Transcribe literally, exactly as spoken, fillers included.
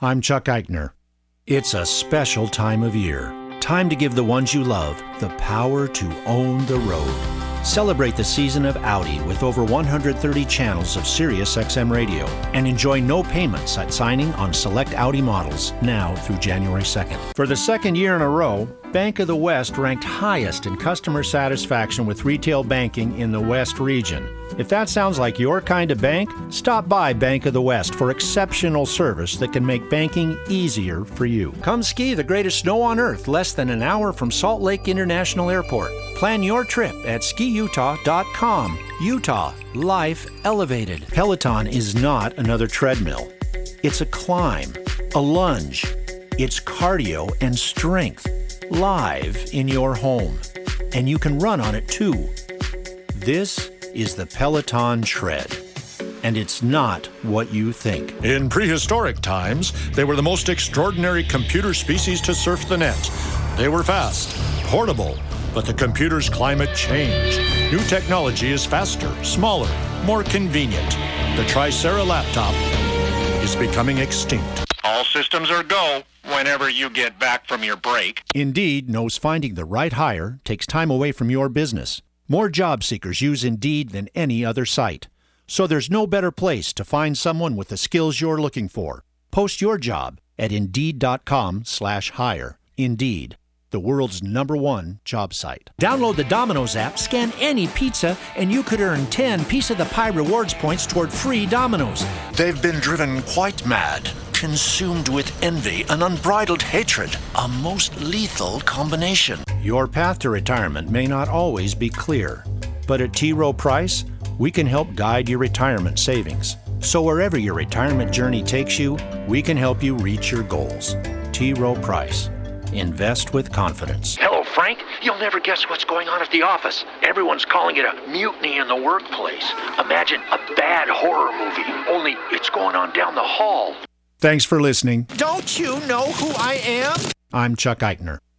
I'm Chuck Eichner. It's a special time of year. Time to give the ones you love the power to own the road. Celebrate the season of Audi with over one hundred thirty channels of Sirius X M radio and enjoy no payments at signing on select Audi models now through January second. For the second year in a row, Bank of the West ranked highest in customer satisfaction with retail banking in the West region. If that sounds like your kind of bank, stop by Bank of the West for exceptional service that can make banking easier for you. Come ski the greatest snow on earth less than an hour from Salt Lake International Airport. Plan your trip at ski utah dot com. Utah, life elevated. Peloton is not another treadmill. It's a climb, a lunge. It's cardio and strength, live in your home. And you can run on it too. This is the Peloton Tread. And it's not what you think. In prehistoric times, they were the most extraordinary computer species to surf the net. They were fast, portable, but the computer's climate changed. New technology is faster, smaller, more convenient. The Tricera laptop is becoming extinct. All systems are go whenever you get back from your break. Indeed knows finding the right hire takes time away from your business. More job seekers use Indeed than any other site. So there's no better place to find someone with the skills you're looking for. Post your job at Indeed dot com slash hire. Indeed, the world's number one job site. Download the Domino's app, scan any pizza, and you could earn ten Piece of the Pie rewards points toward free Domino's. They've been driven quite mad, consumed with envy and unbridled hatred, a most lethal combination. Your path to retirement may not always be clear, but at T. Rowe Price, we can help guide your retirement savings. So wherever your retirement journey takes you, we can help you reach your goals. T. Rowe Price. Invest with confidence. Hello, Frank. You'll never guess what's going on at the office. Everyone's calling it a mutiny in the workplace. Imagine a bad horror movie, only it's going on down the hall. Thanks for listening. Don't you know who I am? I'm Chuck Eichner.